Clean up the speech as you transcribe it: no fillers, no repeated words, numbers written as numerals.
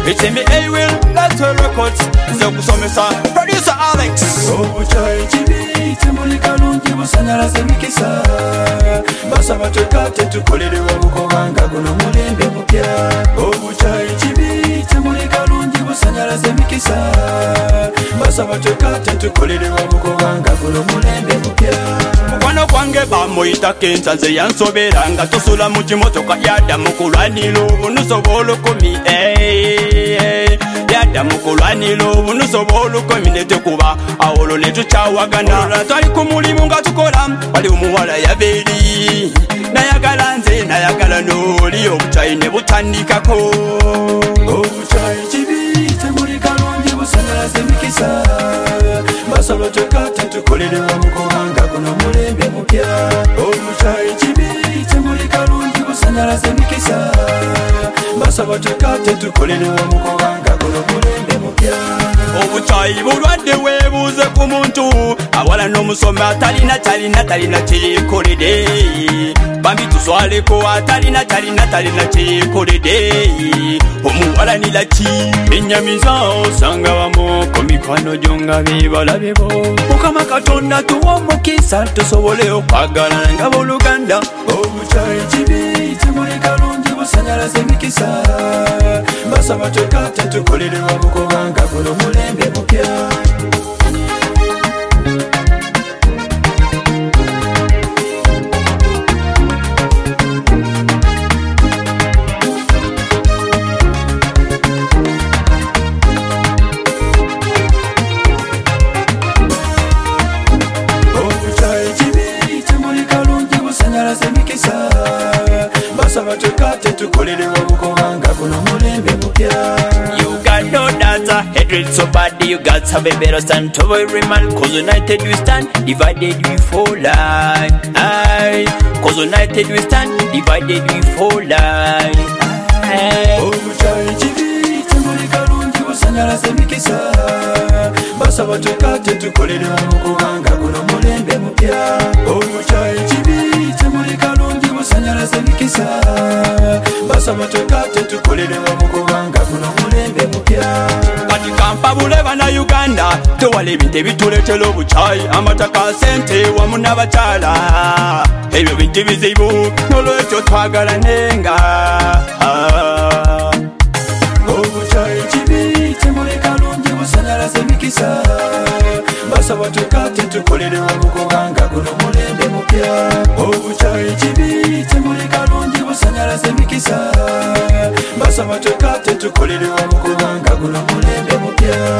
It's in the A-Will, let's records. Zokusomesa, producer Alex. Obuchayi chibi, temuli kalungi busanyalaze mikisa. Basa batekate tukolere wabukobanga guno mulembe mupya. Obuchayi chibi, temuli kalungi busanyalaze mikisa. Basa batekate tukolere wabukobanga guno mulembe mupya. Mukwano kwange bamuyita kensanze yansoberanga tosula mu kimotoka yadda mu kulwanira obunusobola okumi yadda mu kulwanira obunusobola olukumi ne tekuba awolo ne tukyawagana twali ku mulimu nga tukola wali omuwala yabeeri nayagala nze nayagala n'oli obuchayi ne butandikako. Obuchayi kibi temuli kalungi busanyalaze mikisa. Basaba tekate tukolere wabukobanga guno mulembe mupya. Obuchayi kibi temuli kalungi busanyalaze mikisa. Basaba tekate tukolere wabukobanga guno mulembe mupya. Obuchayi bulwadde weebuuze ku muntu awala n'omusomi talina kyeyeekoledde bambi tuswaleko talina kyeyeekoledde omuwalanira ki ennyamiza osanga bamoko mikwano gyo nga beebalabe bo. Mukama Katonda tuwa omukisa tusobole okwagalana nga booluganda. Obuchayi kibi temuli kalungi busanyalaze mikisa. Basaba tekate tukolere wabukobanga guno mulembe mupya. Obuchayi kibi temuli kalungi busanyalaze mikisa. Basaba tekate tukolere wabukobanga guno mulembe mupya. You got no data, hatred so bad you got have a better stand to every man. Cause united we stand, divided we fall. Cause united we stand, divided we fall. Obuchayi kibi temuli kalungi busanyalaze mikisa. Basaba tekate tukolere wabukobanga guno mulembe mupya. Obuchayi kibi temuli kalungi busanyalaze mikisa. Basaba tekate tukolere wabukobanga guno mulembe mupya. Kati kampabule bana Uganda tewala ebintu ebituleetera obuchayi amataka sente wamu n'abakyala ebyo bintu bizibu n'olwekyo twagalanenga. Obuchayi kibi temuli kalungi busanyalaze mikisa. Basaba tekate tukolere wabukobanga guno mulembe mupya. Obuchayi kibi temuli kalungi busanyalaze mikisa. Basaba tekate tukolere wabukobanga guno mulembe mupya.